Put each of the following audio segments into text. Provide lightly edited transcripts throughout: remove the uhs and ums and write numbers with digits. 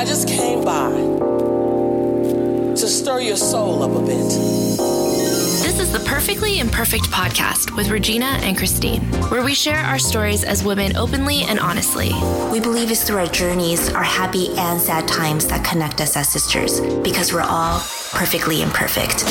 I just came by to stir your soul up a bit. This is the Perfectly Imperfect podcast with Regina and Christine, where we share our stories as women openly and honestly. We believe it's through our journeys, our happy and sad times that connect us as sisters, because we're all perfectly imperfect.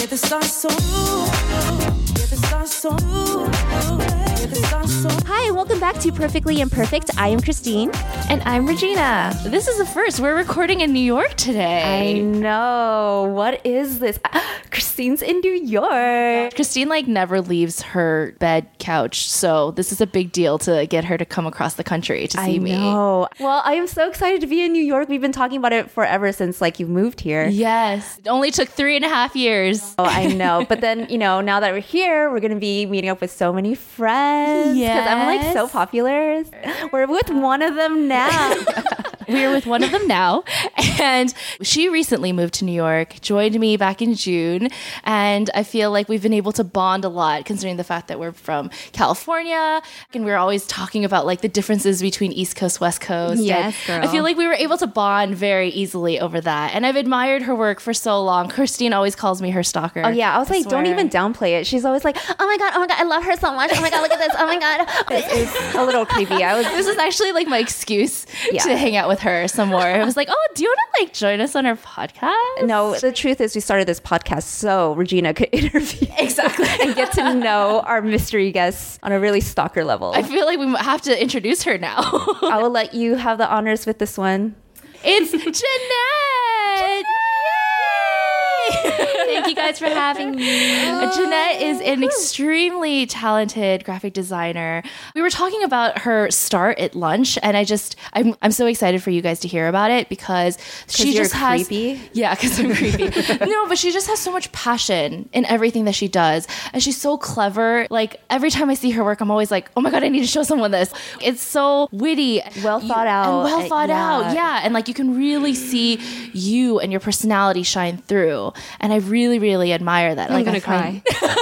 Hi, and welcome back to Perfectly Imperfect. I am Christine. And I'm Regina. This is the first. We're recording in New York today. I know. What is this? Christine's in New York. Christine never leaves her bed couch, so this is a big deal to get her to come across the country to see me. I know. Well, I am so excited to be in New York. We've been talking about it forever since you've moved here. Yes. It only took 3.5 years. Oh, I know. But then, now that we're here, we're going to be meeting up with so many friends. Yes. Because I'm so popular. We're with one of them now. We're with one of them now. And she recently moved to New York, joined me back in June. And I feel like we've been able to bond a lot, considering the fact that we're from California. And we're always talking about the differences between East Coast, West Coast. Yes, and girl. I feel like we were able to bond very easily over that. And I've admired her work for so long. Christine always calls me her stalker. Oh, yeah. I was like, don't swear. even downplay it. She's always like, oh my God, I love her so much. Oh my God, look at this. Oh my God. It's a little creepy. This is actually my excuse to hang out with her some more. I was like, oh, do you want to join us on our podcast? No, the truth is we started this podcast so Regina could interview Exactly. and get to know our mystery guests on a really stalker level. I feel like we have to introduce her now. I will let you have the honors with this one. It's Jeanette! Thank you guys for having me. Jeanette is an extremely talented graphic designer. We were talking about her start at lunch, and I'm so excited for you guys to hear about it because she just has creepy. Yeah, because I'm creepy. No, but she just has so much passion in everything that she does, and she's so clever. Every time I see her work, I'm always like, oh my God, I need to show someone this. It's so witty, Well thought out. out. Yeah, and you can really see you and your personality shine through, and I really, really admire that. I'm gonna cry.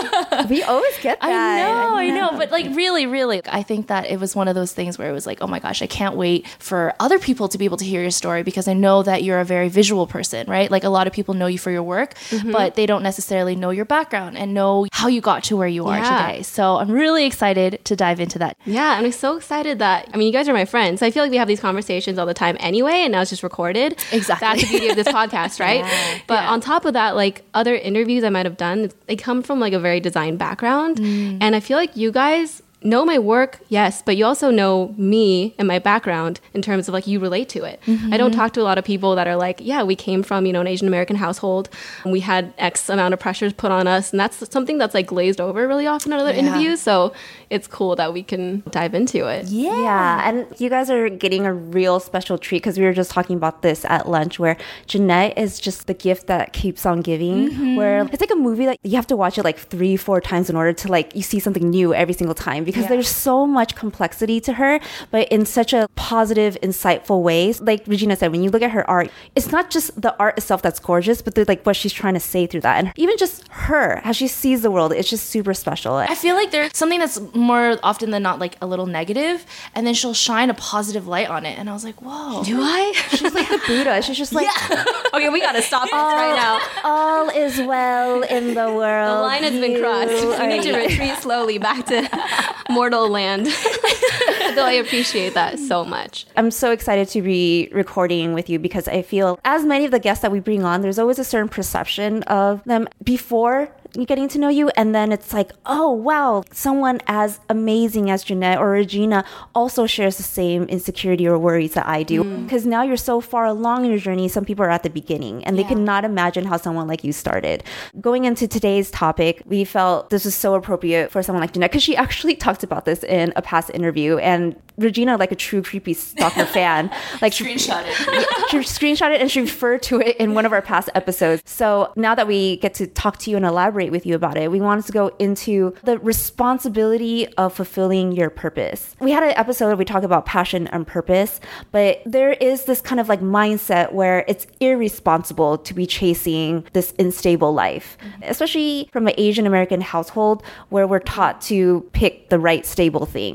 We always get that. I know. But really, I think that it was one of those things where it was oh my gosh, I can't wait for other people to be able to hear your story because I know that you're a very visual person, right? A lot of people know you for your work, but they don't necessarily know your background and know how you got to where you are today. So I'm really excited to dive into that. Yeah, I'm so excited that, you guys are my friends. So I feel like we have these conversations all the time anyway, and now it's just recorded. Exactly. That's the beauty of this podcast, right? Yeah. But on top of that, other interviews I might have done, they come from a very design background. And I feel like you guys know my work, yes, but you also know me and my background in terms of you relate to it. I don't talk to a lot of people that are yeah, we came from, an Asian American household and we had X amount of pressures put on us. And that's something that's glazed over really often in other interviews. So it's cool that we can dive into it. Yeah, and you guys are getting a real special treat because we were just talking about this at lunch where Jeanette is just the gift that keeps on giving, where it's a movie that you have to watch it 3-4 times in order to you see something new every single time because there's so much complexity to her, but in such a positive, insightful way. Like Regina said, when you look at her art, it's not just the art itself that's gorgeous, but what she's trying to say through that. And even just her, how she sees the world, it's just super special. I feel like there's something that's more often than not a little negative, and then she'll shine a positive light on it. And I was like, whoa. Do I? She's like the Buddha. She's just Okay, we gotta stop this right now. All is well in the world. The line has been crossed. We need to retreat slowly back to mortal land. Though I appreciate that so much. I'm so excited to be recording with you because I feel as many of the guests that we bring on, there's always a certain perception of them before getting to know you, and then it's oh wow, someone as amazing as Jeanette or Regina also shares the same insecurity or worries that I do, because now you're so far along in your journey. Some people are at the beginning and they cannot imagine how someone like you started. Going into today's topic, we felt this was so appropriate for someone like Jeanette because she actually talked about this in a past interview, and Regina, a true creepy stalker fan, Screenshot it. She screenshot it and she referred to it in one of our past episodes. So now that we get to talk to you and elaborate with you about it, we wanted to go into the responsibility of fulfilling your purpose. We had an episode where we talk about passion and purpose, but there is this kind of mindset where it's irresponsible to be chasing this unstable life, especially from an Asian American household where we're taught to pick the right stable thing.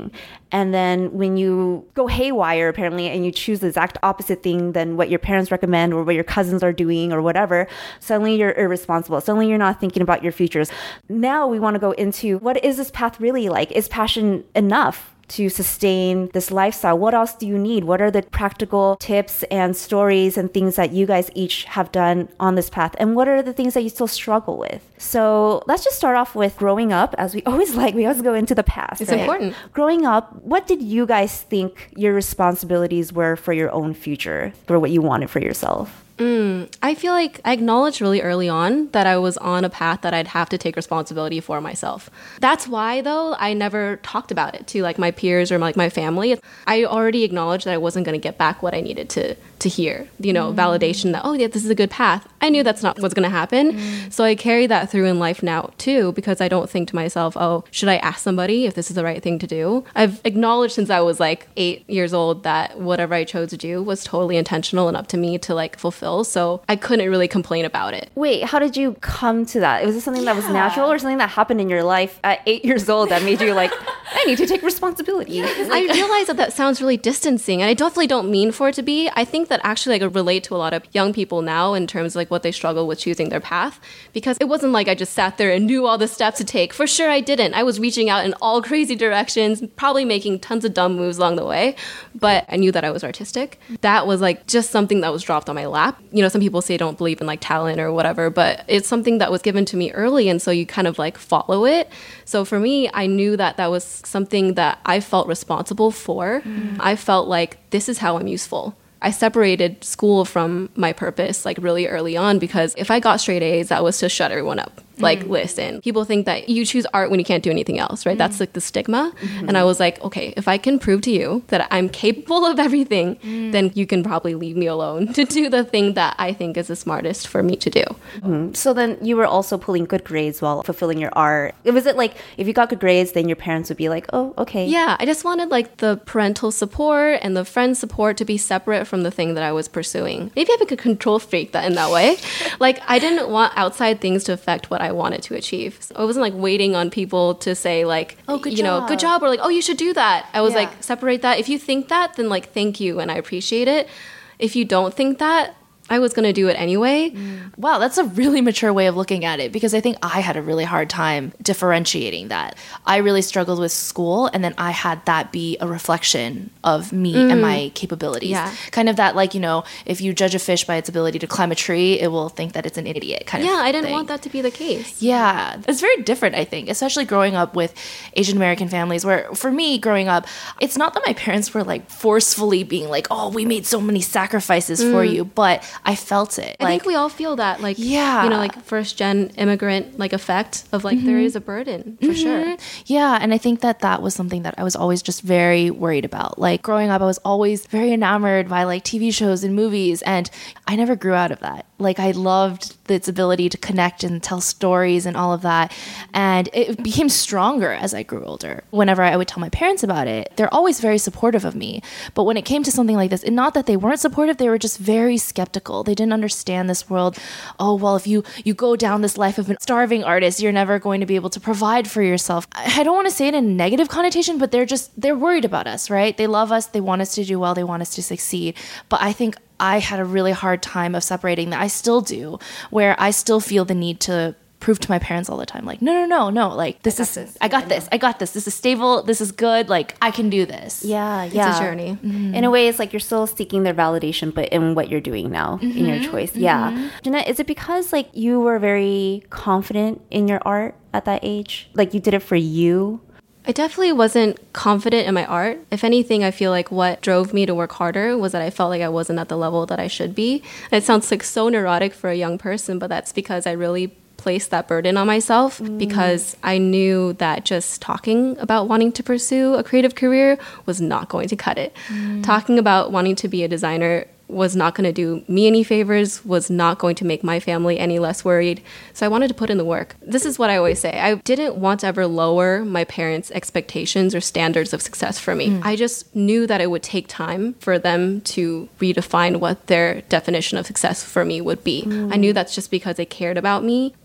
And then when you go haywire, apparently, and you choose the exact opposite thing than what your parents recommend or what your cousins are doing or whatever, suddenly you're irresponsible. Suddenly you're not thinking about your futures. Now we want to go into, what is this path really like? Is passion enough to sustain this lifestyle? What else do you need? What are the practical tips and stories and things that you guys each have done on this path? And what are the things that you still struggle with? So let's just start off with growing up, as we always go into the past. It's important. Growing up, what did you guys think your responsibilities were for your own future, for what you wanted for yourself? I feel like I acknowledged really early on that I was on a path that I'd have to take responsibility for myself. That's why, though, I never talked about it to like my peers or like my family. I already acknowledged that I wasn't going to get back what I needed to hear, you know, validation that, oh, yeah, this is a good path. I knew that's not what's going to happen. So I carry that through in life now, too, because I don't think to myself, oh, should I ask somebody if this is the right thing to do? I've acknowledged since I was like 8 years old that whatever I chose to do was totally intentional and up to me to like fulfill. So I couldn't really complain about it. Wait, how did you come to that? Was it something that was natural or something that happened in your life at 8 years old that made you like, I need to take responsibility? I realize that sounds really distancing, and I definitely don't mean for it to be. I think that actually I could relate to a lot of young people now in terms of like what they struggle with choosing their path, because it wasn't like I just sat there and knew all the steps to take. For sure I didn't. I was reaching out in all crazy directions, probably making tons of dumb moves along the way, but I knew that I was artistic. That was like just something that was dropped on my lap. You know, some people say don't believe in like talent or whatever, but it's something that was given to me early, and so you kind of like follow it. So for me, I knew that that was something that I felt responsible for. I felt like this is how I'm useful. I separated school from my purpose like really early on, because if I got straight A's, that was to shut everyone up. Like, listen, people think that you choose art when you can't do anything else, right? That's like the stigma. And I was like, okay, if I can prove to you that I'm capable of everything, then you can probably leave me alone to do the thing that I think is the smartest for me to do. So then you were also pulling good grades while fulfilling your art. Was it like, if you got good grades, then your parents would be like, oh, okay. Yeah, I just wanted like the parental support and the friend support to be separate from the thing that I was pursuing. Maybe I'm like a control freak in that way. Like, I didn't want outside things to affect what I wanted to achieve. So I wasn't like waiting on people to say like, oh, good job. Good job, or like, oh, you should do that. I was like, separate that. If you think that, then like, thank you and I appreciate it. If you don't think that, I was going to do it anyway. Wow, that's a really mature way of looking at it, because I think I had a really hard time differentiating that. I really struggled with school, and then I had that be a reflection of me and my capabilities. Yeah. Kind of that, like, you know, if you judge a fish by its ability to climb a tree, it will think that it's an idiot kind of thing. Yeah, I didn't want that to be the case. Yeah, it's very different, I think, especially growing up with Asian American families, where for me growing up, it's not that my parents were like forcefully being like, oh, we made so many sacrifices for you, but I felt it. I think we all feel that, like, Yeah. you know, like first gen immigrant like effect of like there is a burden for sure. Yeah, and I think that that was something that I was always just very worried about. Like growing up, I was always very enamored by like TV shows and movies, and I never grew out of that. Like I loved its ability to connect and tell stories and all of that, and it became stronger as I grew older. Whenever I would tell my parents about it, they're always very supportive of me. But when it came to something like this, and not that they weren't supportive, they were just very skeptical. They didn't understand this world. Oh, well, if you go down this life of a starving artist, you're never going to be able to provide for yourself. I don't want to say it in a negative connotation, but they're worried about us, right? They love us. They want us to do well. They want us to succeed. But I think I had a really hard time of separating that. I still do, where I still feel the need to prove to my parents all the time, like, no, like, I got this. This is stable. This is good. Like, I can do this. Yeah. It's a journey. In a way, it's like you're still seeking their validation, but in what you're doing now, in your choice. Yeah. Jeanette, is it because like you were very confident in your art at that age? Like you did it for you? I definitely wasn't confident in my art. If anything, I feel like what drove me to work harder was that I felt like I wasn't at the level that I should be. It sounds like so neurotic for a young person, but that's because I really placed that burden on myself, because I knew that just talking about wanting to pursue a creative career was not going to cut it. Talking about wanting to be a designer was not going to do me any favors, was not going to make my family any less worried. So I wanted to put in the work. This is what I always say. I didn't want to ever lower my parents' expectations or standards of success for me. I just knew that it would take time for them to redefine what their definition of success for me would be. I knew that's just because they cared about me, that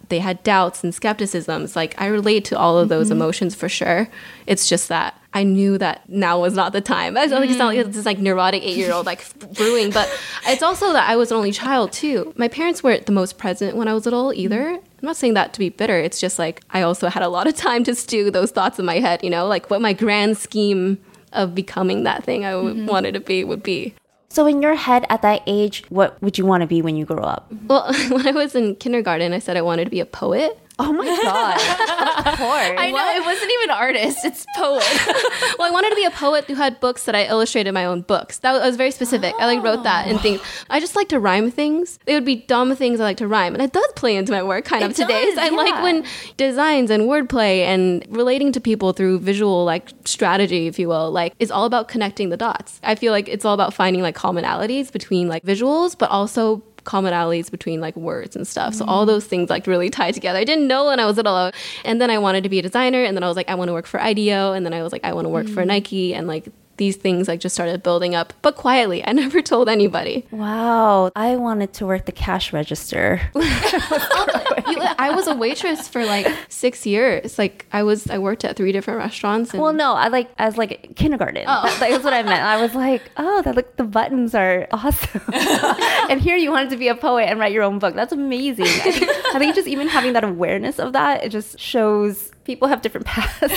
they had doubts and skepticisms. Like I relate to all of those emotions for sure. It's just that I knew that now was not the time. It's not like it's this like neurotic 8-year-old like brewing, but it's also that I was an only child too. My parents weren't the most present when I was little either. I'm not saying that to be bitter. It's just like I also had a lot of time to stew those thoughts in my head, you know, like what my grand scheme of becoming that thing I wanted to be would be. So in your head at that age, what would you want to be when you grow up? Well, when I was in kindergarten, I said I wanted to be a poet. Oh my God. Of course. I know, it wasn't even artist, it's poet. Well, I wanted to be a poet who had books that I illustrated my own books. That was very specific. I like wrote that and things. I just like to rhyme things. They would be dumb things I like to rhyme. And it does play into my work kind of today. I like when designs and wordplay and relating to people through visual like strategy, if you will, like is all about connecting the dots. I feel like it's all about finding like commonalities between like visuals, but also commonalities between like words and stuff. So all those things like really tie together. I didn't know when I was little. And then I wanted to be a designer. And then I was like, I want to work for IDEO. And then I was like, I want to work for Nike. And like these things like just started building up, but quietly. I never told anybody. Wow. I wanted to work the cash register. I was a waitress for like 6 years. Like I worked at 3 different restaurants. And Well, no, I like as like kindergarten. That's what I meant. I was like, oh, that look, the buttons are awesome. And here you wanted to be a poet and write your own book. That's amazing. I think just even having that awareness of that, it just shows people have different paths.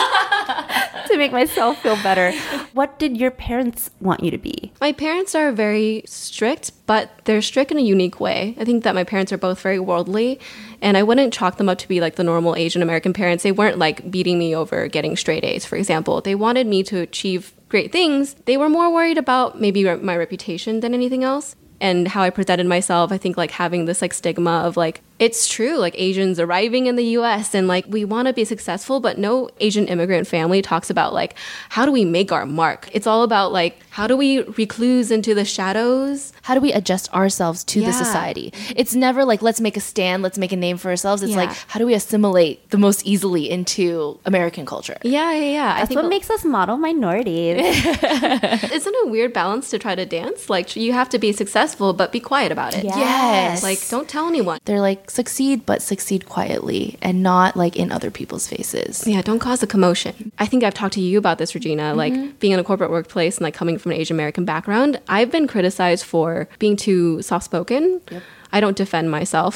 To make myself feel better. What did your parents want you to be? My parents are very strict, but they're strict in a unique way. I think that my parents are both very worldly, and I wouldn't chalk them up to be like the normal Asian American parents. They weren't like beating me over getting straight A's, for example. They wanted me to achieve great things. They were more worried about maybe my reputation than anything else. And how I presented myself. I think like having this like stigma of like, it's true, like Asians arriving in the US and like we want to be successful, but no Asian immigrant family talks about like, how do we make our mark? It's all about like, how do we recluse into the shadows? How do we adjust ourselves to the society? It's never like, let's make a stand, let's make a name for ourselves. It's like, how do we assimilate the most easily into American culture? Yeah. That's what makes us model minorities. Isn't it a weird balance to try to dance? Like you have to be successful, but be quiet about it. Yes. Like don't tell anyone. They're like, succeed, but succeed quietly and not like in other people's faces. Yeah, don't cause a commotion. I think I've talked to you about this, Regina, like being in a corporate workplace and like coming from an Asian American background. I've been criticized for being too soft-spoken. Yep. I don't defend myself.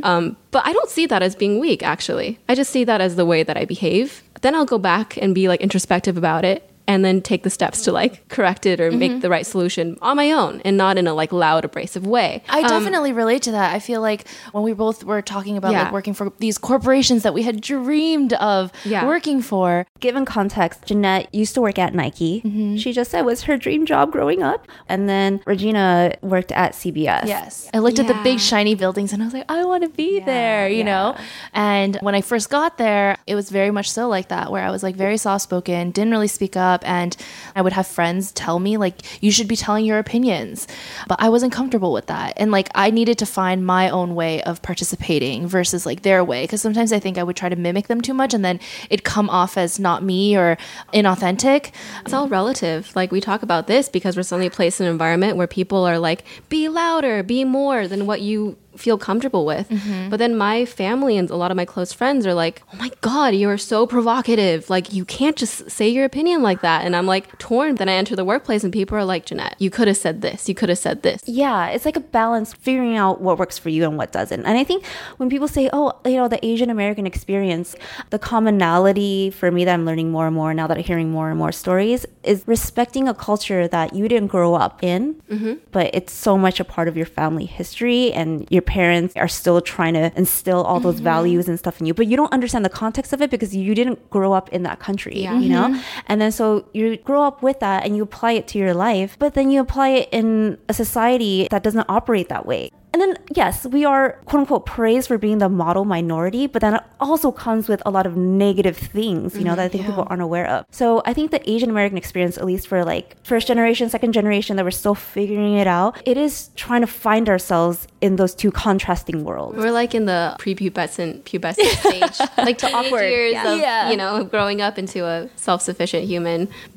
But I don't see that as being weak, actually. I just see that as the way that I behave. Then I'll go back and be like introspective about it and then take the steps to like correct it or make the right solution on my own and not in a like loud abrasive way. I definitely relate to that. I feel like when we both were talking about like working for these corporations that we had dreamed of working for. Given context, Jeanette used to work at Nike. She just said it was her dream job growing up. And then Regina worked at CBS. Yes. I looked at the big shiny buildings and I was like, I want to be there, you know? And when I first got there, it was very much so like that, where I was like very soft-spoken, didn't really speak up. And I would have friends tell me like, you should be telling your opinions, but I wasn't comfortable with that. And like, I needed to find my own way of participating versus like their way. Cause sometimes I think I would try to mimic them too much and then it'd come off as not me or inauthentic. It's all relative. Like we talk about this because we're suddenly placed in an environment where people are like, be louder, be more than what you feel comfortable with. But then my family and a lot of my close friends are like, oh my God, you're so provocative. Like you can't just say your opinion like that. And I'm like torn. Then I enter the workplace and people are like, Jeanette, you could have said this. You could have said this. Yeah, it's like a balance, figuring out what works for you and what doesn't. And I think when people say, oh, you know, the Asian American experience, the commonality for me that I'm learning more and more now that I'm hearing more and more stories is respecting a culture that you didn't grow up in, but it's so much a part of your family history and your parents are still trying to instill all those values and stuff in you, but you don't understand the context of it because you didn't grow up in that country, you know? And then so you grow up with that and you apply it to your life, but then you apply it in a society that doesn't operate that way. And then, yes, we are, quote unquote, praised for being the model minority, but then it also comes with a lot of negative things, you know, that I think people aren't aware of. So I think the Asian American experience, at least for like first generation, second generation, that we're still figuring it out, it is trying to find ourselves in those two contrasting worlds. We're like in the prepubescent stage, like the awkward years of, you know, growing up into a self-sufficient human. But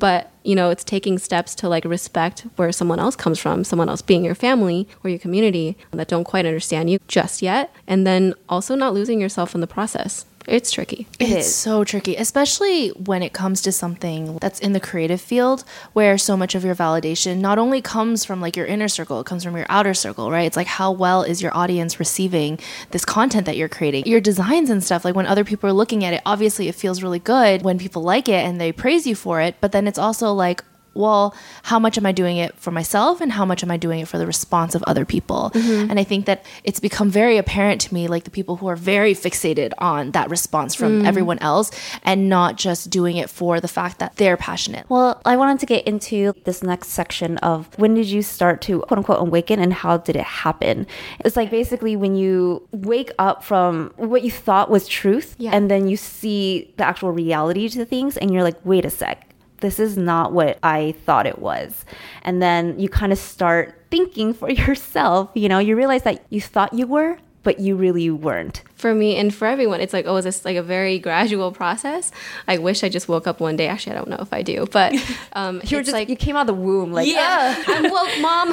it's taking steps to like respect where someone else comes from, someone else being your family or your community that don't quite understand you just yet. And then also not losing yourself in the process. It's tricky. It's so tricky, especially when it comes to something that's in the creative field where so much of your validation not only comes from like your inner circle, it comes from your outer circle, right? It's like, how well is your audience receiving this content that you're creating? Your designs and stuff, like when other people are looking at it, obviously it feels really good when people like it and they praise you for it. But then it's also like, well, how much am I doing it for myself and how much am I doing it for the response of other people? And I think that it's become very apparent to me, like the people who are very fixated on that response from everyone else and not just doing it for the fact that they're passionate. Well, I wanted to get into this next section of when did you start to quote unquote awaken and how did it happen? It's like basically when you wake up from what you thought was truth and then you see the actual reality to things and you're like, wait a sec. This is not what I thought it was. And then you kind of start thinking for yourself, you realize that you thought you were, but you really weren't. For me and for everyone, it's like, oh, is this like a very gradual process? I wish I just woke up one day. Actually, I don't know if I do, but you came out of the womb like, I'm woke, mom.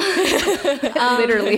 Literally.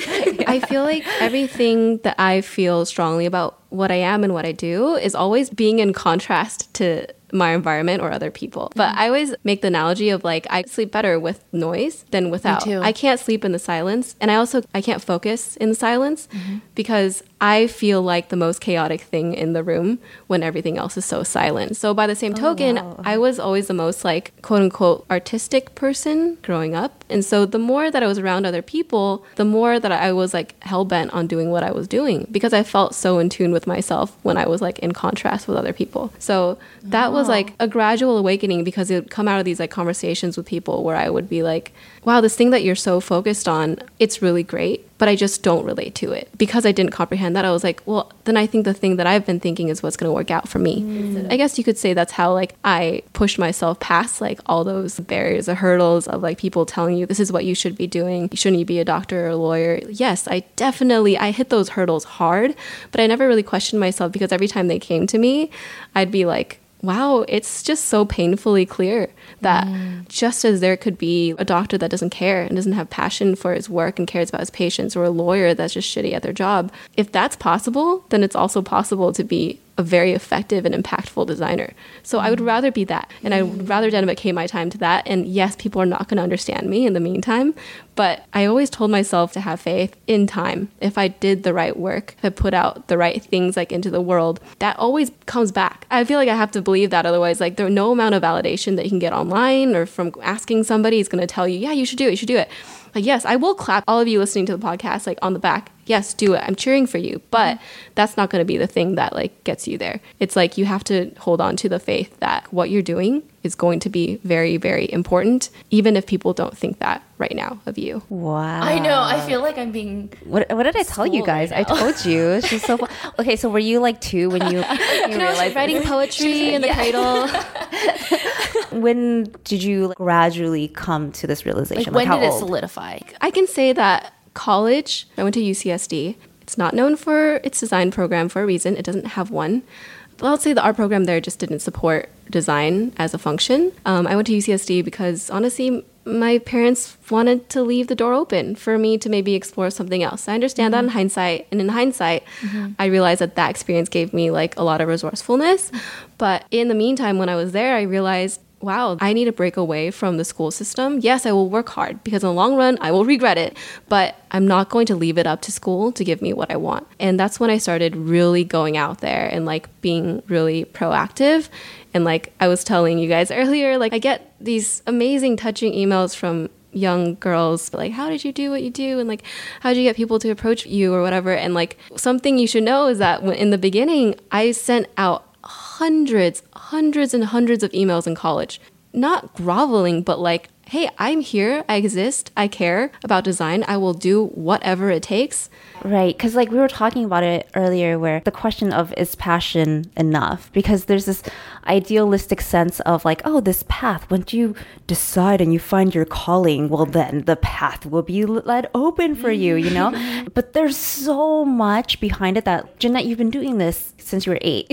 I feel like everything that I feel strongly about what I am and what I do is always being in contrast to my environment or other people. But I always make the analogy of like, I sleep better with noise than without. Me too. I can't sleep in the silence. And I can't focus in the silence because I feel like the most chaotic thing in the room when everything else is so silent. So by the same token, I was always the most like quote unquote artistic person growing up. And so the more that I was around other people, the more that I was like hell bent on doing what I was doing because I felt so in tune with myself when I was like in contrast with other people. So that was like a gradual awakening because it would come out of these like conversations with people where I would be like, wow, this thing that you're so focused on, it's really great, but I just don't relate to it. Because I didn't comprehend that, I was like, well, then I think the thing that I've been thinking is what's going to work out for me. I guess you could say that's how like I pushed myself past like all those barriers or hurdles of like people telling you this is what you should be doing. Shouldn't you be a doctor or a lawyer? Yes, I hit those hurdles hard, but I never really questioned myself because every time they came to me, I'd be like, wow, it's just so painfully clear that just as there could be a doctor that doesn't care and doesn't have passion for his work and cares about his patients, or a lawyer that's just shitty at their job, if that's possible, then it's also possible to be a very effective and impactful designer. So I would rather be that. And I would rather dedicate my time to that. And yes, people are not going to understand me in the meantime, but I always told myself to have faith in time. If I did the right work, if I put out the right things like into the world, that always comes back. I feel like I have to believe that. Otherwise, like there's no amount of validation that you can get online or from asking somebody is going to tell you, yeah, you should do it. You should do it. Like, yes, I will clap all of you listening to the podcast, like on the back. Yes, do it. I'm cheering for you. But that's not going to be the thing that like gets you there. It's like you have to hold on to the faith that what you're doing is going to be very, very important, even if people don't think that right now of you. Wow. I know. I feel like I'm being... What did I tell you guys? Right I told you. She's so... Okay, so were you like 2 when you realized... writing poetry in the cradle. When did you gradually come to this realization? Like, when how did it old? solidify? I can say that college, I went to UCSD. It's not known for its design program for a reason. It doesn't have one. But I'll say the art program there just didn't support design as a function. I went to UCSD because honestly, my parents wanted to leave the door open for me to maybe explore something else. I understand that in hindsight. And in hindsight, I realized that experience gave me like a lot of resourcefulness. But in the meantime, when I was there, I realized, wow, I need to break away from the school system. Yes, I will work hard because in the long run, I will regret it, but I'm not going to leave it up to school to give me what I want. And that's when I started really going out there and like being really proactive. And like I was telling you guys earlier, like I get these amazing touching emails from young girls like, how did you do what you do? And like, how did you get people to approach you or whatever? And like something you should know is that in the beginning, I sent out hundreds and hundreds of emails in college, not groveling, but like, hey, I'm here, I exist, I care about design, I will do whatever it takes. Right, because like we were talking about it earlier, where the question of is passion enough? Because there's this idealistic sense of like, oh, this path, once you decide and you find your calling, well, then the path will be let open for you, you know? But there's so much behind it that, Jeanette, you've been doing this since you were 8,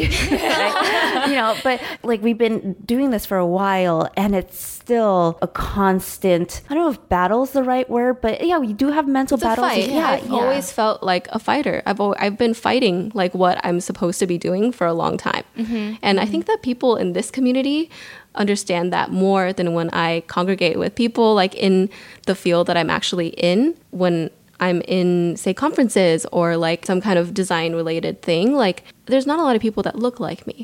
right? You know, but like we've been doing this for a while, and it's still a constant, I don't know if battle's the right word, but yeah, we do have mental It's a battles. fight. I've always felt like a fighter. I've been fighting like what I'm supposed to be doing for a long time. And I think that people in this community understand that more than when I congregate with people like in the field that I'm actually in. When I'm in, say, conferences or like some kind of design related thing, like there's not a lot of people that look like me.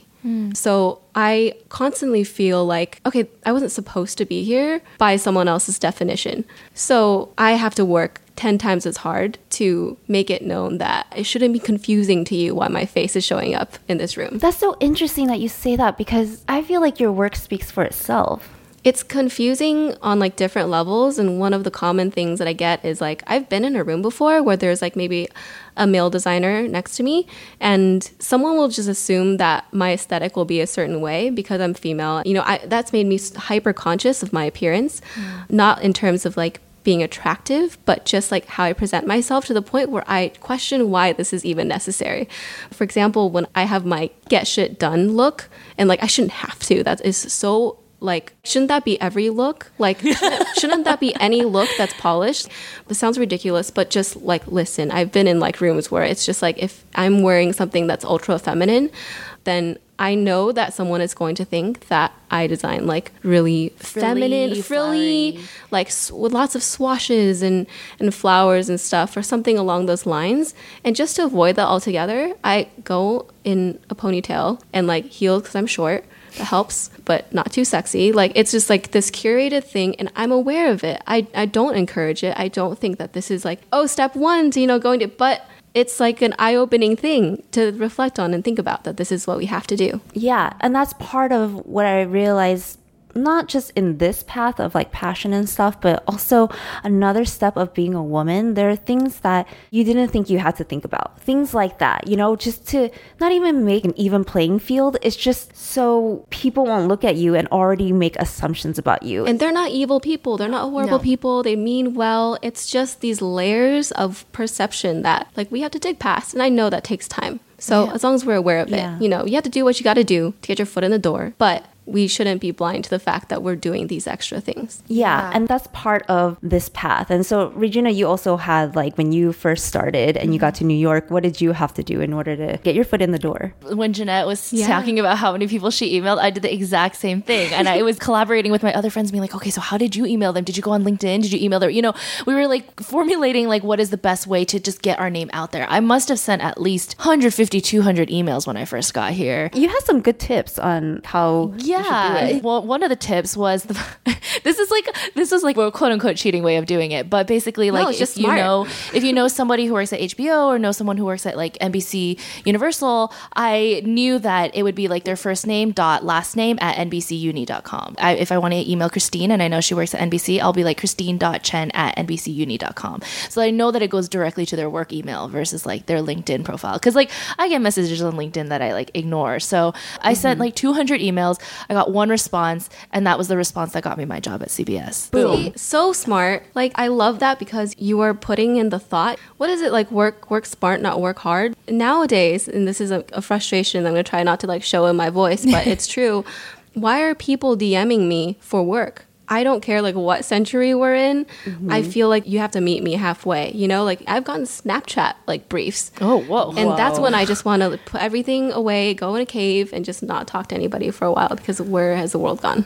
So I constantly feel like, okay, I wasn't supposed to be here by someone else's definition. So I have to work 10 times as hard to make it known that it shouldn't be confusing to you why my face is showing up in this room. That's so interesting that you say that, because I feel like your work speaks for itself. It's confusing on like different levels, and one of the common things that I get is like I've been in a room before where there's like maybe a male designer next to me, and someone will just assume that my aesthetic will be a certain way because I'm female. You know, that's made me hyper conscious of my appearance, not in terms of like being attractive, but just like how I present myself, to the point where I question why this is even necessary. For example, when I have my get shit done look, and like I shouldn't have to, that is so like, shouldn't that be every look? Like, shouldn't that be any look that's polished? This sounds ridiculous, but just like, listen, I've been in like rooms where it's just like, if I'm wearing something that's ultra feminine, then I know that someone is going to think that I design like really feminine, frilly, like with lots of swashes and flowers and stuff, or something along those lines. And just to avoid that altogether, I go in a ponytail and like heels because I'm short. That helps, but not too sexy. Like, it's just like this curated thing, and I'm aware of it. I don't encourage it. I don't think that this is like, oh, step one to, you know, going to, but it's like an eye-opening thing to reflect on and think about, that this is what we have to do. Yeah, and that's part of what I realized, not just in this path of like passion and stuff, but also another step of being a woman. There are things that you didn't think you had to think about. Things like that, you know, just to not even make an even playing field. It's just so people won't look at you and already make assumptions about you. And they're not evil people. They're not horrible people. They mean well. It's just these layers of perception that like we have to dig past. And I know that takes time. So as long as we're aware of it, you know, you have to do what you got to do to get your foot in the door. But we shouldn't be blind to the fact that we're doing these extra things. Yeah, and that's part of this path. And so, Regina, you also had, like, when you first started and you got to New York, what did you have to do in order to get your foot in the door? When Jeanette was talking about how many people she emailed, I did the exact same thing. And I was collaborating with my other friends, being like, okay, so how did you email them? Did you go on LinkedIn? Did you email them? You know, we were like formulating like what is the best way to just get our name out there. I must have sent at least 150, 200 emails when I first got here. You had some good tips on how Well, one of the tips was this is like a quote unquote cheating way of doing it, but basically like if you know somebody who works at HBO or know someone who works at like NBC Universal, I knew that it would be like their first name dot last name at nbcuni.com. If I want to email Christine and I know she works at NBC, I'll be like christine.chen at nbcuni.com. So I know that it goes directly to their work email versus like their LinkedIn profile, because like I get messages on LinkedIn that I like ignore. So I sent like 200 emails. I got one response, and that was the response that got me my job at CBS. Boom. So smart. Like, I love that, because you are putting in the thought. What is it like, work smart, not work hard? Nowadays, and this is a frustration I'm going to try not to like show in my voice, but it's true. Why are people DMing me for work? I don't care like what century we're in. I feel like you have to meet me halfway, you know? Like, I've gotten Snapchat like briefs. Oh, whoa. And that's when I just want to put everything away, go in a cave, and just not talk to anybody for a while, because where has the world gone?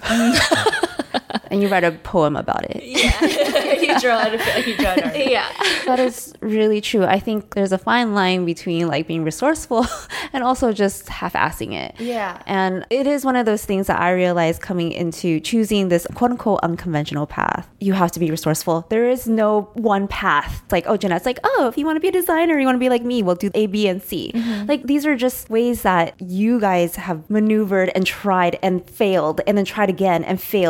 And you write a poem about it. You draw it. Yeah. That is really true. I think there's a fine line between like being resourceful and also just half-assing it. Yeah. And it is one of those things that I realized coming into choosing this quote-unquote unconventional path. You have to be resourceful. There is no one path. It's like, oh, Jeanette's like, oh, if you want to be a designer, you want to be like me, we'll do A, B, and C. Like, these are just ways that you guys have maneuvered and tried and failed, and then tried again and failed and tried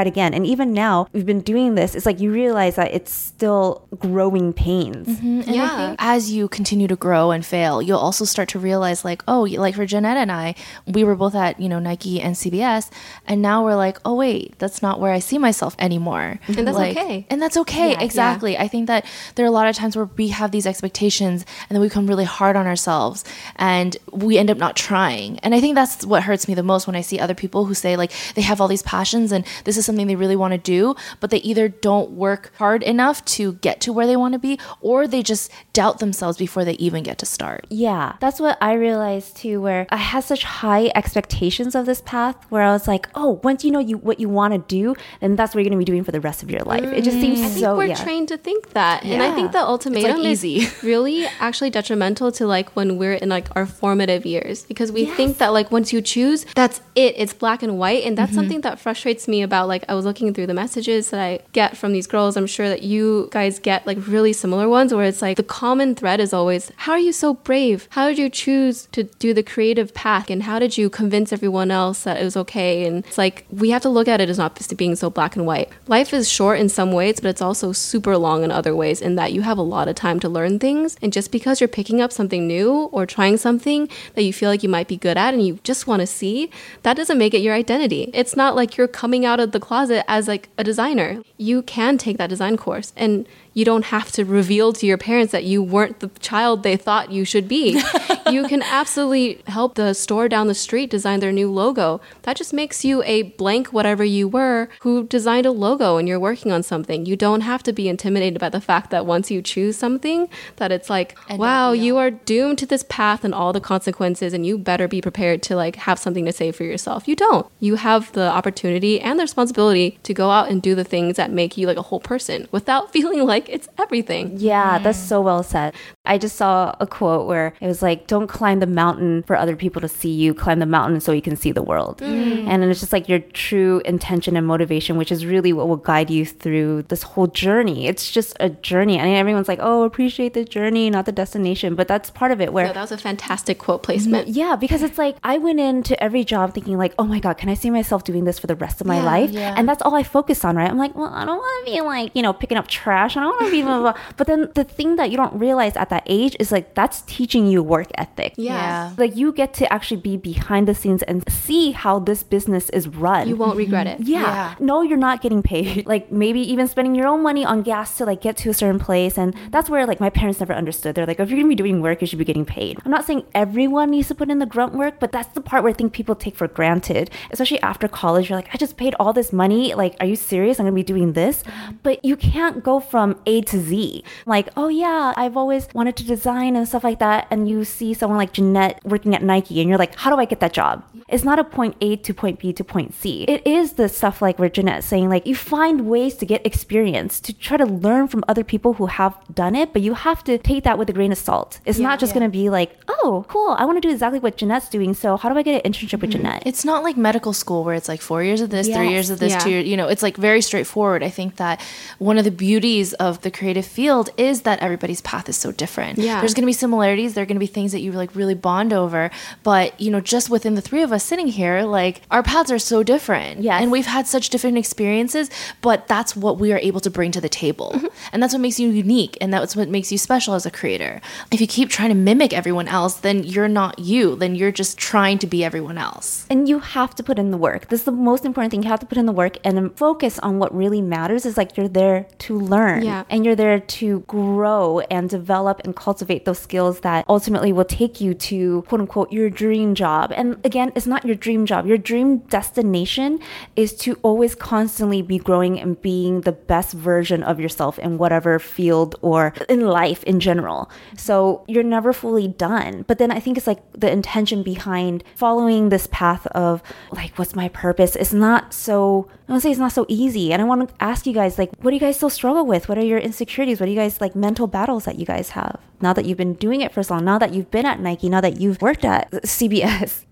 again. And even now, we've been doing this. It's like you realize that it's still growing pains. And I think as you continue to grow and fail, you'll also start to realize like, oh, like for Jeanette and I, we were both at, Nike and CBS. And now we're like, oh, wait, that's not where I see myself anymore. And that's okay. And that's okay. Yeah, exactly. I think that there are a lot of times where we have these expectations and then we become really hard on ourselves and we end up not trying. And I think that's what hurts me the most when I see other people who say like they have all these passions and this is something they really want to do, but they either don't work hard enough to get to where they want to be, or they just doubt themselves before they even get to start. Yeah, that's what I realized too, where I had such high expectations of this path where I was like, oh, once you know what you want to do, then that's what you're going to be doing for the rest of your life. It just seems I think we're trained to think that. And I think the ultimatum is really actually detrimental to like when we're in like our formative years, because we think that like once you choose, that's it. It's black and white. And that's something that frustrates me about like I was looking through the messages that I get from these girls. I'm sure that you guys get like really similar ones where it's like the common thread is always, how are you so brave? How did you choose to do the creative path? And how did you convince everyone else that it was okay? And it's like, we have to look at it as not just being so black and white. Life is short in some ways, but it's also super long in other ways, in that you have a lot of time to learn things. And just because you're picking up something new or trying something that you feel like you might be good at and you just want to see, that doesn't make it your identity. It's not like you're coming out of the closet as like a designer. You can take that design course and you don't have to reveal to your parents that you weren't the child they thought you should be. You can absolutely help the store down the street design their new logo. That just makes you a blank whatever you were who designed a logo and you're working on something. You don't have to be intimidated by the fact that once you choose something, that it's like, wow, you are doomed to this path and all the consequences, and you better be prepared to like have something to say for yourself. You don't. You have the opportunity and the responsibility to go out and do the things that make you like a whole person without feeling like it's everything. Yeah, that's so well said. I just saw a quote where it was like, don't climb the mountain for other people to see you, climb the mountain so you can see the world. And it's just like your true intention and motivation, which is really what will guide you through this whole journey. It's just a journey. I mean, everyone's like, oh, appreciate the journey, not the destination. But that's part of it where... Yeah, that was a fantastic quote placement. Yeah, because it's like, I went into every job thinking like, oh my God, can I see myself doing this for the rest of my life? Yeah. And that's all I focus on, right? I'm like, well, I don't want to be like, picking up trash. I don't want to be blah, blah, blah. But then the thing that you don't realize at that age is like, that's teaching you work ethic. Yeah. Like you get to actually be behind the scenes and see how this business is run. You won't regret it. Yeah. No, you're not getting paid. Like maybe even spending your own money on gas to like get to a certain place. And that's where like my parents never understood. They're like, if you're going to be doing work, you should be getting paid. I'm not saying everyone needs to put in the grunt work, but that's the part where I think people take for granted, especially after college. You're like, I just paid all this money. Like, are you serious? I'm going to be doing this. But you can't go from A to Z. Like, oh yeah, I've always wanted to design and stuff like that. And you see someone like Jeanette working at Nike and you're like, how do I get that job? It's not a point A to point B to point C. It is the stuff like where Jeanette's saying, like, you find ways to get experience, to try to learn from other people who have done it, but you have to take that with a grain of salt. It's not just going to be like, oh, cool, I want to do exactly what Jeanette's doing, so how do I get an internship with Jeanette? It's not like medical school where it's like 4 years of this, 3 years of this, 2 years, it's like very straightforward. I think that one of the beauties of the creative field is that everybody's path is so different. Yeah. There's going to be similarities. There are going to be things that you like really bond over, but just within the three of us sitting here, like our paths are so different. Yes. And we've had such different experiences, but that's what we are able to bring to the table. And that's what makes you unique. And that's what makes you special as a creator. If you keep trying to mimic everyone else, then you're not you. Then you're just trying to be everyone else. And you have to put in the work. This is the most important thing. You have to put in the work and focus on what really matters. Is like you're there to learn. Yeah. And you're there to grow and develop and cultivate those skills that ultimately will take you to, quote unquote, your dream job. And again, it's not your dream job. Your dream destination is to always constantly be growing and being the best version of yourself in whatever field or in life in general. So you're never fully done. But then I think it's like the intention behind following this path of like, what's my purpose? It's not so, I want to say it's not so easy. And I want to ask you guys, like, what do you guys still struggle with? What are your insecurities? What are you guys like mental battles that you guys have now that you've been doing it for so long, now that you've been at Nike, now that you've worked at CBS?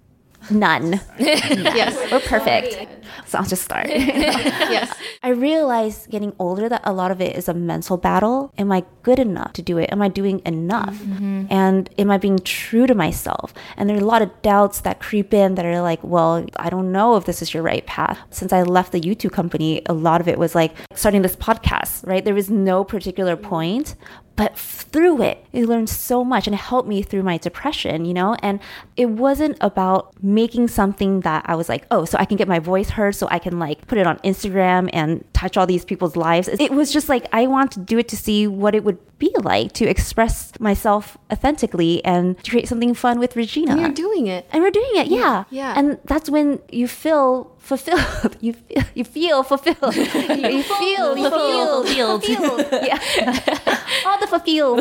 None. Yes. We're perfect. So I'll just start. Yes. I realized getting older that a lot of it is a mental battle. Am I good enough to do it? Am I doing enough? And am I being true to myself? And there are a lot of doubts that creep in that are like, well, I don't know if this is your right path. Since I left the YouTube company, a lot of it was like starting this podcast, right? There was no particular point. But through it, I learned so much and it helped me through my depression, you know? And it wasn't about making something that I was like, oh, so I can get my voice heard, so I can like put it on Instagram and touch all these people's lives. It was just like, I want to do it to see what it would be like to express myself authentically and to create something fun with Regina. And you're doing it. And we're doing it, yeah. Yeah. And that's when you feel fulfilled. You feel fulfilled. You feel fulfilled. Yeah. All the fulfilled.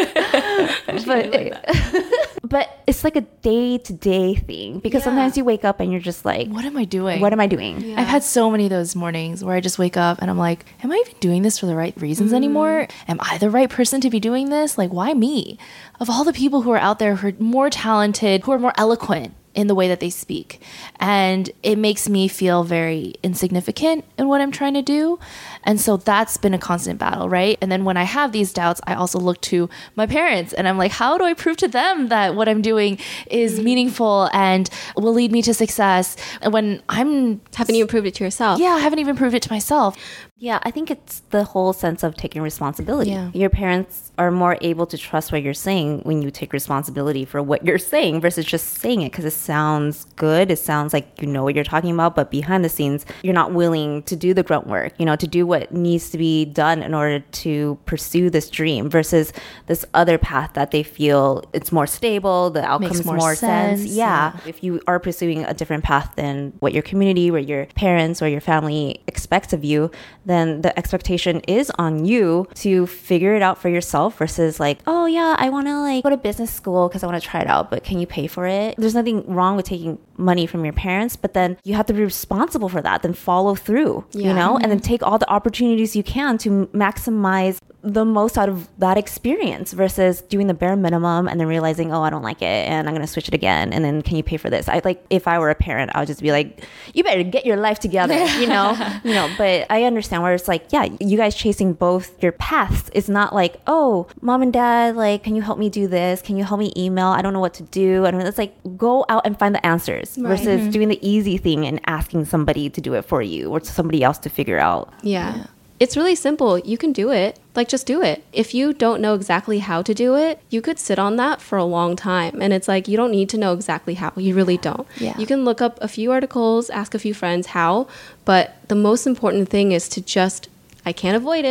But it's like a day-to-day thing because sometimes you wake up and you're just like, What am I doing? what am I doing? I've had so many of those mornings where I just wake up and I'm like, am I even doing this for the right reasons anymore? Am I the right person to be doing this? Like, why me? Of all the people who are out there who are more talented, who are more eloquent in the way that they speak. And it makes me feel very insignificant in what I'm trying to do. And so that's been a constant battle, right? And then when I have these doubts, I also look to my parents and I'm like, how do I prove to them that what I'm doing is meaningful and will lead me to success? And when I'm... Haven't you proved it to yourself? Yeah, I haven't even proved it to myself. Yeah, I think it's the whole sense of taking responsibility. Yeah. Your parents are more able to trust what you're saying when you take responsibility for what you're saying versus just saying it because it sounds good. It sounds like you know what you're talking about, but behind the scenes, you're not willing to do the grunt work, you know, to do what needs to be done in order to pursue this dream versus this other path that they feel it's more stable, the outcomes more sense. Yeah. If you are pursuing a different path than what your community or your parents or your family expects of you, then the expectation is on you to figure it out for yourself versus like, oh yeah, I want to like go to business school because I want to try it out, but can you pay for it? There's nothing wrong with taking money from your parents, but then you have to be responsible for that, then follow through, you know, and then take all the opportunities you can to maximize the most out of that experience versus doing the bare minimum and then realizing, oh, I don't like it and I'm going to switch it again. And then can you pay for this? I like, if I were a parent, I would just be like, you better get your life together, you know, but I understand where it's like, yeah, you guys chasing both your paths. It's not like, oh, mom and dad, like, can you help me do this? Can you help me email? I don't know what to do. I don't know. It's like, go out and find the answers versus doing the easy thing and asking somebody to do it for you or somebody else to figure out. Yeah. It's really simple. You can do it. Like, just do it. If you don't know exactly how to do it, you could sit on that for a long time. And it's like, you don't need to know exactly how. You really don't. Yeah. You can look up a few articles, ask a few friends how, but the most important thing is to just, I can't avoid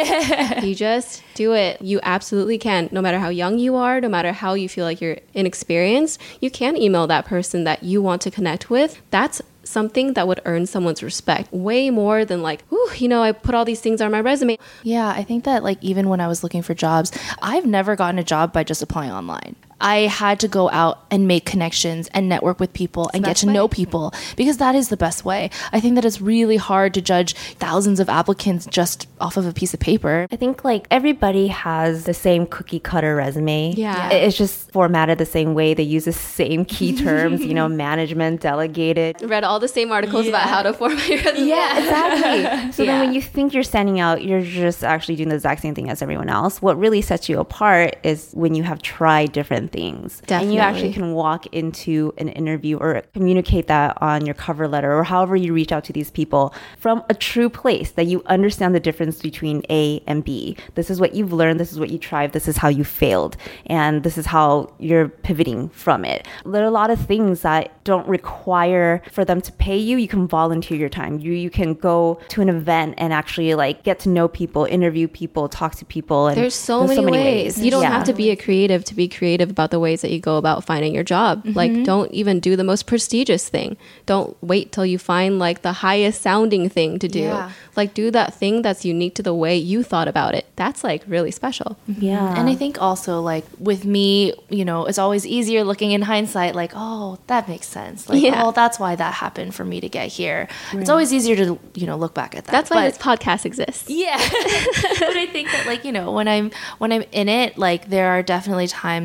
it. You just do it. You absolutely can. No matter how young you are, no matter how you feel like you're inexperienced, you can email that person that you want to connect with. That's something that would earn someone's respect way more than like, ooh, you know, I put all these things on my resume. Yeah, I think that like even when I was looking for jobs, I've never gotten a job by just applying online. I had to go out and make connections and network with people and get to know people because that is the best way. I think that it's really hard to judge thousands of applicants just off of a piece of paper. I think like everybody has the same cookie cutter resume. Yeah. It's just formatted the same way. They use the same key terms, you know, management, delegated. Read all the same articles about how to format your resume. Yeah, exactly. So then when you think you're standing out, you're just actually doing the exact same thing as everyone else. What really sets you apart is when you have tried different things. Definitely. And you actually can walk into an interview or communicate that on your cover letter or however you reach out to these people from a true place that you understand the difference between A and B. This is what you've learned. This is what you tried. This is how you failed. And this is how you're pivoting from it. There are a lot of things that don't require for them to pay you. You can volunteer your time. You can go to an event and actually like get to know people, interview people, talk to people. And there's so many ways. You don't have to be a creative to be creative about the ways that you go about finding your job. Like, don't even do the most prestigious thing. Don't wait till you find like the highest sounding thing to do. Yeah. Like, do that thing that's unique to the way you thought about it. That's like really special. Yeah. And I think also like with me, you know, it's always easier looking in hindsight, like, oh, that makes sense. Like, oh, that's why that happened for me to get here. Right. It's always easier to, you know, look back at that. That's why this podcast exists. Yeah. But I think that like, you know, when I'm in it, like there are definitely times where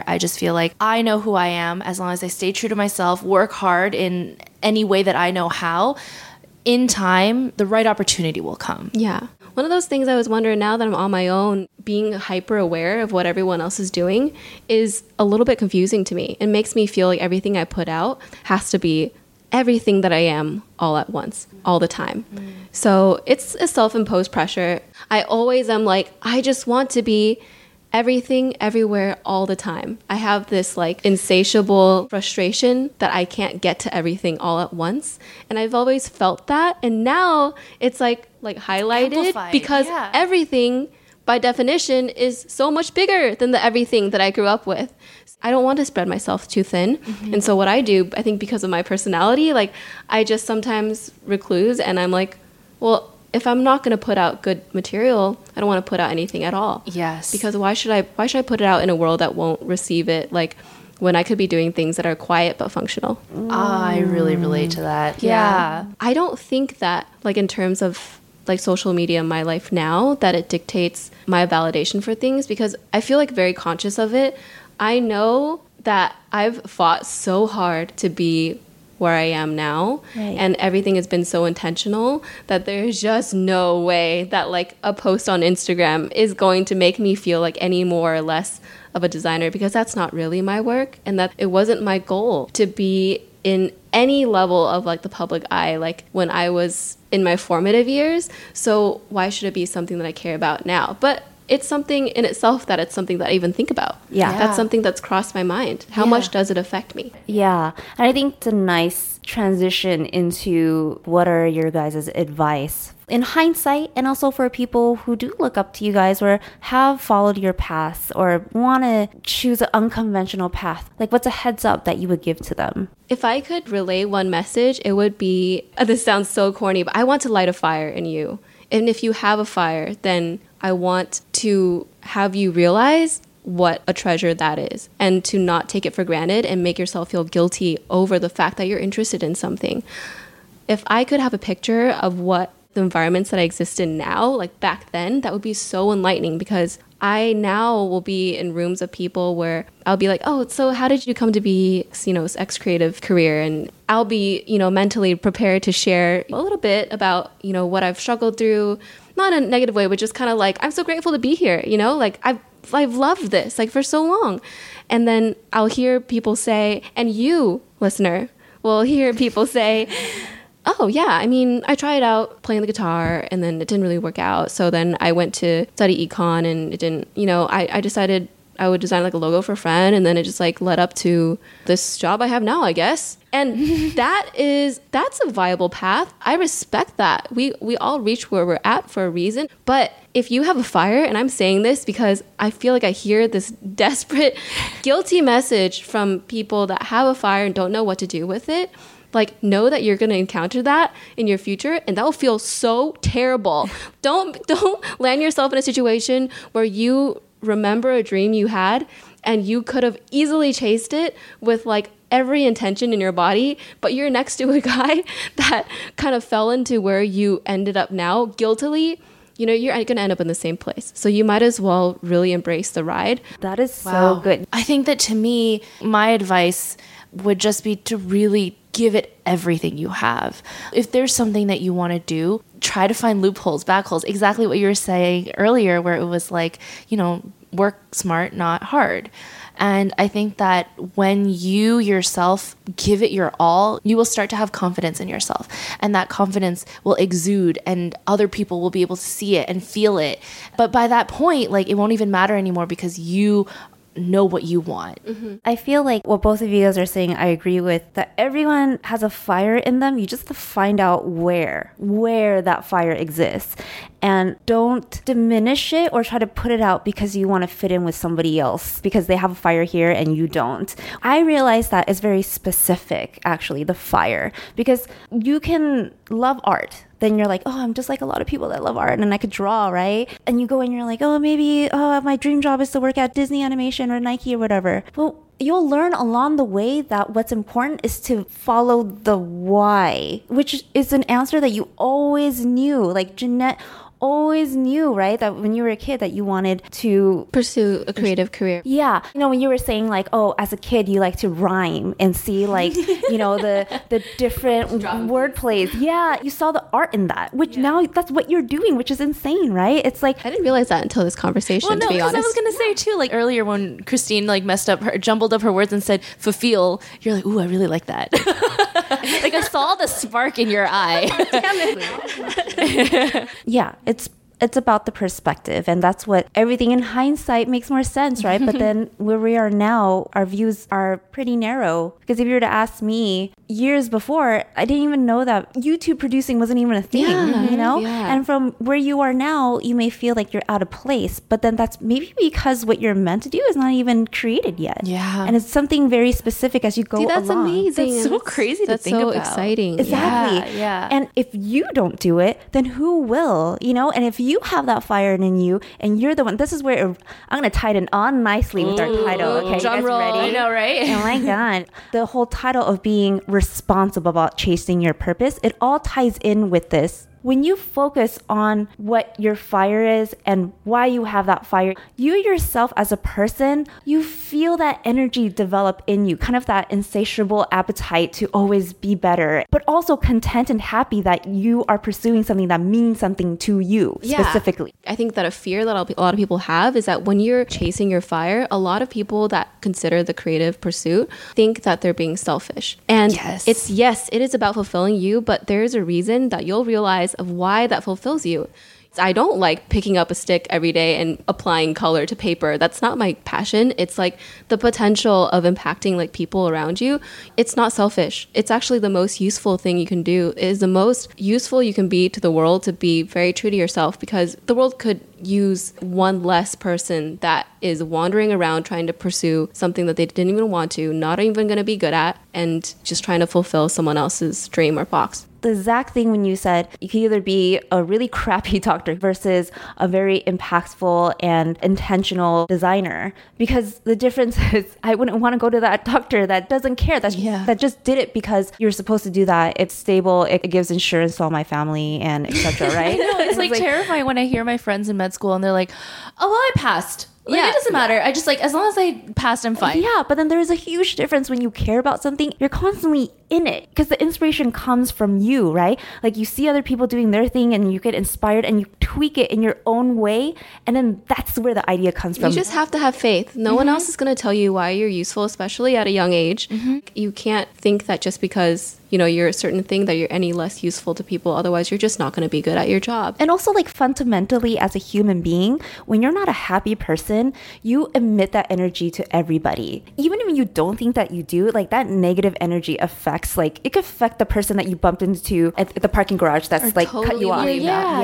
where I just feel like I know who I am as long as I stay true to myself, work hard in any way that I know how. In time, the right opportunity will come. Yeah. One of those things I was wondering now that I'm on my own, being hyper aware of what everyone else is doing is a little bit confusing to me. It makes me feel like everything I put out has to be everything that I am all at once, all the time. So it's a self-imposed pressure. I always am like, I just want to be everything, everywhere, all the time. I have this like insatiable frustration that I can't get to everything all at once. And I've always felt that. And now it's like highlighted Amplified, because yeah. everything by definition is so much bigger than the everything that I grew up with. I don't want to spread myself too thin. And so what I do, I think because of my personality, like I just sometimes recluse and I'm like, well, if I'm not going to put out good material, I don't want to put out anything at all. Yes. Because why should I put it out in a world that won't receive it? Like when I could be doing things that are quiet but functional. I really relate to that. Yeah. I don't think that like in terms of like social media in my life now that it dictates my validation for things because I feel like very conscious of it. I know that I've fought so hard to be where I am now, Right. and everything has been so intentional that there's just no way that like a post on Instagram is going to make me feel like any more or less of a designer, because that's not really my work, and that it wasn't my goal to be in any level of like the public eye like when I was in my formative years. So why should it be something that I care about now? But it's something in itself that it's something that I even think about. Yeah. That's something that's crossed my mind. How much does it affect me? Yeah. And I think it's a nice transition into what are your guys' advice in hindsight, and also for people who do look up to you guys or have followed your paths or want to choose an unconventional path. Like, what's a heads up that you would give to them? If I could relay one message, it would be, this sounds so corny, but I want to light a fire in you. And if you have a fire, then I want to have you realize what a treasure that is, and to not take it for granted and make yourself feel guilty over the fact that you're interested in something. If I could have a picture of what the environments that I exist in now, like back then, that would be so enlightening, because I now will be in rooms of people where I'll be like, oh, so how did you come to be, this X creative career? And I'll be, mentally prepared to share a little bit about, what I've struggled through, not in a negative way, but just kind of like, I'm so grateful to be here, like I've loved this like for so long. And then I'll hear people say, and you, listener, will hear people say, oh yeah, I tried out playing the guitar and then it didn't really work out. So then I went to study econ and it didn't, I decided I would design like a logo for a friend, and then it just like led up to this job I have now, I guess. And that's a viable path. I respect that. We all reach where we're at for a reason. But if you have a fire, and I'm saying this because I feel like I hear this desperate, guilty message from people that have a fire and don't know what to do with it, like, know that you're going to encounter that in your future, and that will feel so terrible. Don't land yourself in a situation where you remember a dream you had and you could have easily chased it with like every intention in your body, but you're next to a guy that kind of fell into where you ended up now guiltily. You're going to end up in the same place. So you might as well really embrace the ride. That is so good. I think that to me, my advice would just be to really give it everything you have. If there's something that you want to do, try to find loopholes, backholes, exactly what you were saying earlier, where it was like, work smart, not hard. And I think that when you yourself give it your all, you will start to have confidence in yourself. And that confidence will exude, and other people will be able to see it and feel it. But by that point, like, it won't even matter anymore because you know what you want. Mm-hmm. I feel like what both of you guys are saying, I agree with, that everyone has a fire in them. You just have to find out where that fire exists, and don't diminish it or try to put it out because you want to fit in with somebody else because they have a fire here and you don't. I realize that it's very specific, actually, the fire, because you can love art. Then you're like, oh, I'm just like a lot of people that love art and I could draw, right? And you go and you're like, oh, maybe my dream job is to work at Disney Animation or Nike or whatever. Well, you'll learn along the way that what's important is to follow the why, which is an answer that you always knew. Like Jeanette always knew, right, that when you were a kid that you wanted to Pursue a creative career. Yeah. When you were saying like, oh, as a kid, you like to rhyme and see like, the different word plays. Yeah. You saw the art in that, which now that's what you're doing, which is insane, right? It's like, I didn't realize that until this conversation, Well, no, to be because honest. I was gonna say too, like earlier when Christine like jumbled up her words and said fulfill, you're like, ooh, I really like that. Like I saw the spark in your eye. yeah, it's about the perspective, and that's what everything in hindsight makes more sense, right? But then where we are now, our views are pretty narrow. Because if you were to ask me years before, I didn't even know that YouTube producing wasn't even a thing, Yeah. And from where you are now, you may feel like you're out of place, but then that's maybe because what you're meant to do is not even created yet. Yeah. And it's something very specific as you go See, that's along. amazing. That's so crazy to That's think so about. exciting. Exactly. Yeah. And if you don't do it, then who will? And if you have that fire in you and you're the one, this is where I'm going to tie it on nicely with our title. Okay, Drum you guys roll. ready? I know, right? Oh my God. The whole title of being responsible about chasing your purpose, it all ties in with this. When you focus on what your fire is and why you have that fire, you yourself as a person, you feel that energy develop in you, kind of that insatiable appetite to always be better, but also content and happy that you are pursuing something that means something to you specifically. I think that a fear that a lot of people have is that when you're chasing your fire, a lot of people that consider the creative pursuit think that they're being selfish. And Yes. it is about fulfilling you, but there's a reason that you'll realize of why that fulfills you. I don't like picking up a stick every day and applying color to paper. That's not my passion. It's like the potential of impacting like people around you. It's not selfish. It's actually the most useful thing you can do. It is the most useful you can be to the world, to be very true to yourself, because the world could use one less person that is wandering around trying to pursue something that they didn't even want to, not even going to be good at, and just trying to fulfill someone else's dream or box. The exact thing when you said you can either be a really crappy doctor versus a very impactful and intentional designer, because the difference is I wouldn't want to go to that doctor that doesn't care, that just did it because you're supposed to do that. It's stable, it gives insurance to all my family and etc. Right? No, it's like terrifying when I hear my friends in med school and they're like, oh, well, I passed. Like, it doesn't matter. I just as long as I passed, I'm fine. Yeah, but then there's a huge difference when you care about something. You're constantly in it because the inspiration comes from you, right? Like you see other people doing their thing and you get inspired and you tweak it in your own way. And then that's where the idea comes from. You just have to have faith. No one else is going to tell you why you're useful, especially at a young age. You can't think that just because you're a certain thing that you're any less useful to people. Otherwise, you're just not going to be good at your job. And also, like, fundamentally, as a human being, when you're not a happy person, you emit that energy to everybody. Even when you don't think that you do, like, that negative energy affects, like, it could affect the person that you bumped into at the parking garage that's, like, cut you off.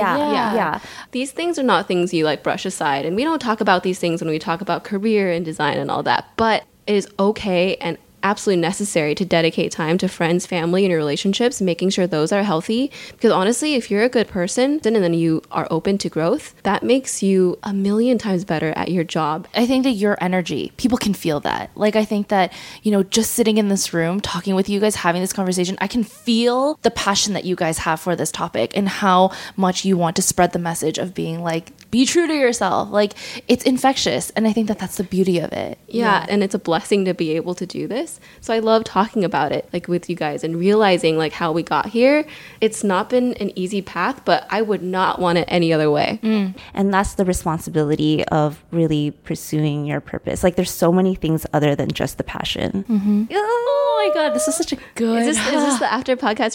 Yeah. These things are not things you, like, brush aside. And we don't talk about these things when we talk about career and design and all that. But it is okay and absolutely necessary to dedicate time to friends, family, and your relationships, making sure those are healthy. Because honestly, if you're a good person and then you are open to growth, that makes you 1,000,000 times better at your job. I think that your energy, people can feel that. Like, I think that, just sitting in this room, talking with you guys, having this conversation, I can feel the passion that you guys have for this topic and how much you want to spread the message of being like, be true to yourself. Like, it's infectious. And I think that that's the beauty of it. Yeah, and it's a blessing to be able to do this. So I love talking about it, like, with you guys and realizing, like, how we got here. It's not been an easy path, but I would not want it any other way. And that's the responsibility of really pursuing your purpose. Like, there's so many things other than just the passion. Oh my God, this is such a good... Is this the after podcast?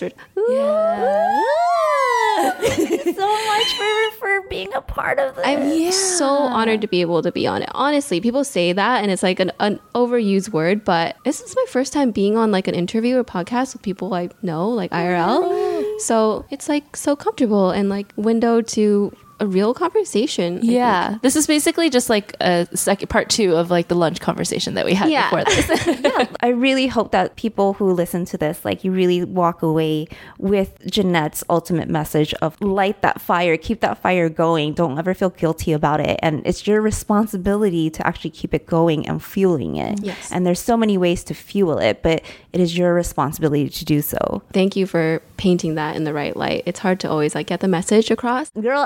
So much for being a part of this. I'm so honored to be able to be on it. Honestly, people say that and it's like an overused word, but this is my first time being on like an interview or podcast with people I know, like IRL. So it's like so comfortable and like window to a real conversation. Yeah. This is basically just like a second part 2 of like the lunch conversation that we had before this. I really hope that people who listen to this, like, you really walk away with Jeanette's ultimate message of light that fire, keep that fire going. Don't ever feel guilty about it. And it's your responsibility to actually keep it going and fueling it. Yes. And there's so many ways to fuel it, but it is your responsibility to do so. Thank you for painting that in the right light. It's hard to always like get the message across. Girl, I got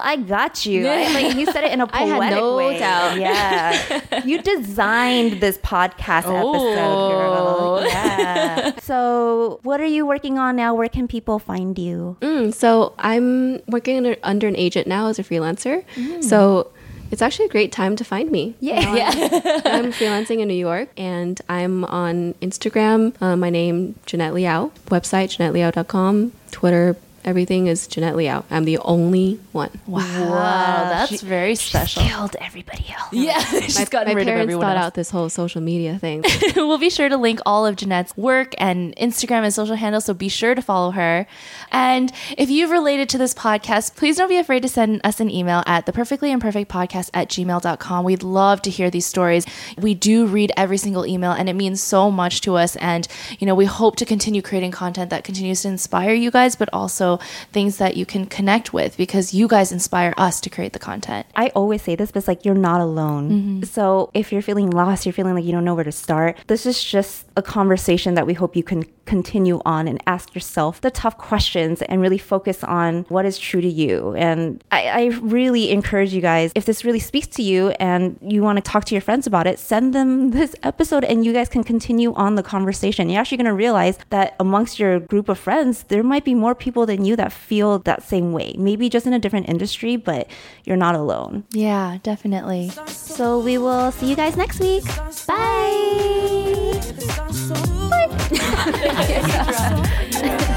got you. Like you said it in a I poetic had no way. doubt. Yeah. You designed this podcast episode, girl. Yeah. So what are you working on now? Where can people find you? So I'm working under an agent now as a freelancer. So it's actually a great time to find me. Yeah. I'm freelancing in New York, and I'm on Instagram. My name, Jeanette Liao. Website, JeanetteLiao.com. Twitter, everything is Jeanette Liao. I'm the only one. Wow, that's very special. Killed everybody else. Yeah, she's gotten My rid of parents everyone thought else. out this whole social media thing. We'll be sure to link all of Jeanette's work and Instagram and social handles, so be sure to follow her. And if you've related to this podcast, please don't be afraid to send us an email at theperfectlyimperfectpodcast@gmail.com. We'd love to hear these stories. We do read every single email, and it means so much to us. And, we hope to continue creating content that continues to inspire you guys, but also things that you can connect with, because you guys inspire us to create the content. I always say this, but it's like you're not alone. So if you're feeling lost, you're feeling like you don't know where to start, this is just a conversation that we hope you can continue on and ask yourself the tough questions and really focus on what is true to you. And I really encourage you guys, if this really speaks to you and you want to talk to your friends about it, send them this episode and you guys can continue on the conversation. You're actually going to realize that amongst your group of friends, there might be more people than you that feel that same way. Maybe just in a different industry, but you're not alone. Yeah, definitely. So we will see you guys next week. Bye. Bye.